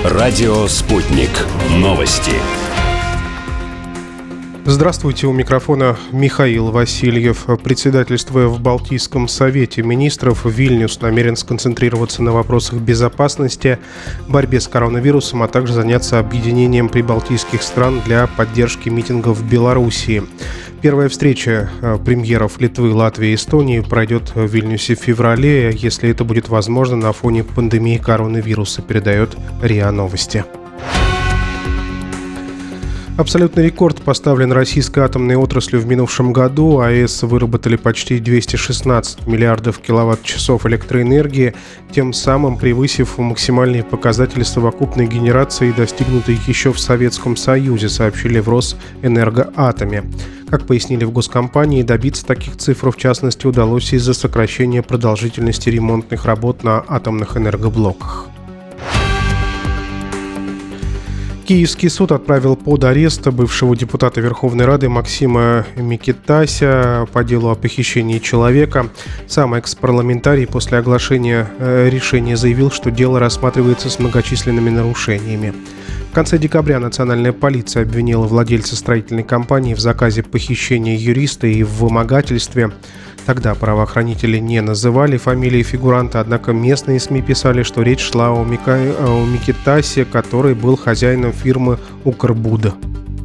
Радио «Спутник». Новости. Здравствуйте, у микрофона Михаил Васильев. Председательствуя в Балтийском совете министров, Вильнюс намерен сконцентрироваться на вопросах безопасности, борьбе с коронавирусом, а также заняться объединением прибалтийских стран для поддержки митингов в Белоруссии. Первая встреча премьеров Литвы, Латвии и Эстонии пройдет в Вильнюсе в феврале, если это будет возможно на фоне пандемии коронавируса, передает РИА Новости. Абсолютный рекорд поставлен российской атомной отраслью в минувшем году. АЭС выработали почти 216 миллиардов киловатт-часов электроэнергии, тем самым превысив максимальные показатели совокупной генерации, достигнутые еще в Советском Союзе, сообщили в Росэнергоатоме. Как пояснили в госкомпании, добиться таких цифр, в частности, удалось из-за сокращения продолжительности ремонтных работ на атомных энергоблоках. Киевский суд отправил под арест бывшего депутата Верховной Рады Максима Микитася по делу о похищении человека. Сам экс-парламентарий после оглашения решения заявил, что дело рассматривается с многочисленными нарушениями. В конце декабря национальная полиция обвинила владельца строительной компании в заказе похищения юриста и в вымогательстве. Тогда правоохранители не называли фамилии фигуранта, однако местные СМИ писали, что речь шла о Микитасе, который был хозяином фирмы «Укрбуда».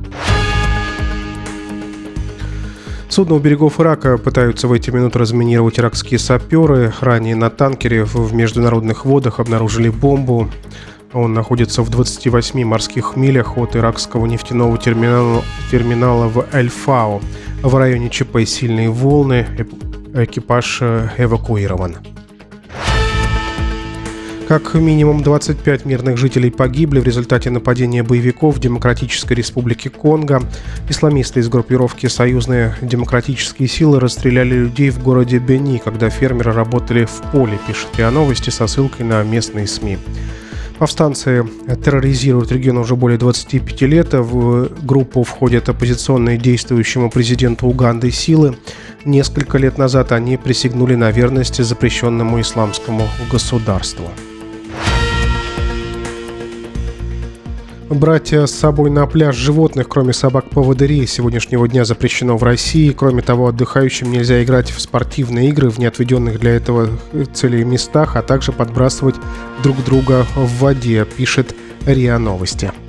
Судно у берегов Ирака пытаются в эти минуты разминировать иракские саперы. Ранее на танкере в международных водах обнаружили бомбу. Он находится в 28 морских милях от иракского нефтяного терминала в Эль-Фау. В районе ЧП сильные волны, экипаж эвакуирован. Как минимум 25 мирных жителей погибли в результате нападения боевиков в Демократической Республике Конго. Исламисты из группировки «Союзные демократические силы» расстреляли людей в городе Бени, когда фермеры работали в поле, пишет РИА Новости со ссылкой на местные СМИ. Повстанцы терроризируют регион уже более 25 лет. В группу входят оппозиционные действующему президенту Уганды силы. Несколько лет назад они присягнули на верность запрещенному исламскому государству. Брать с собой на пляж животных, кроме собак-поводырей, с сегодняшнего дня запрещено в России. Кроме того, отдыхающим нельзя играть в спортивные игры в неотведенных для этого целей местах, а также подбрасывать друг друга в воде, пишет РИА Новости.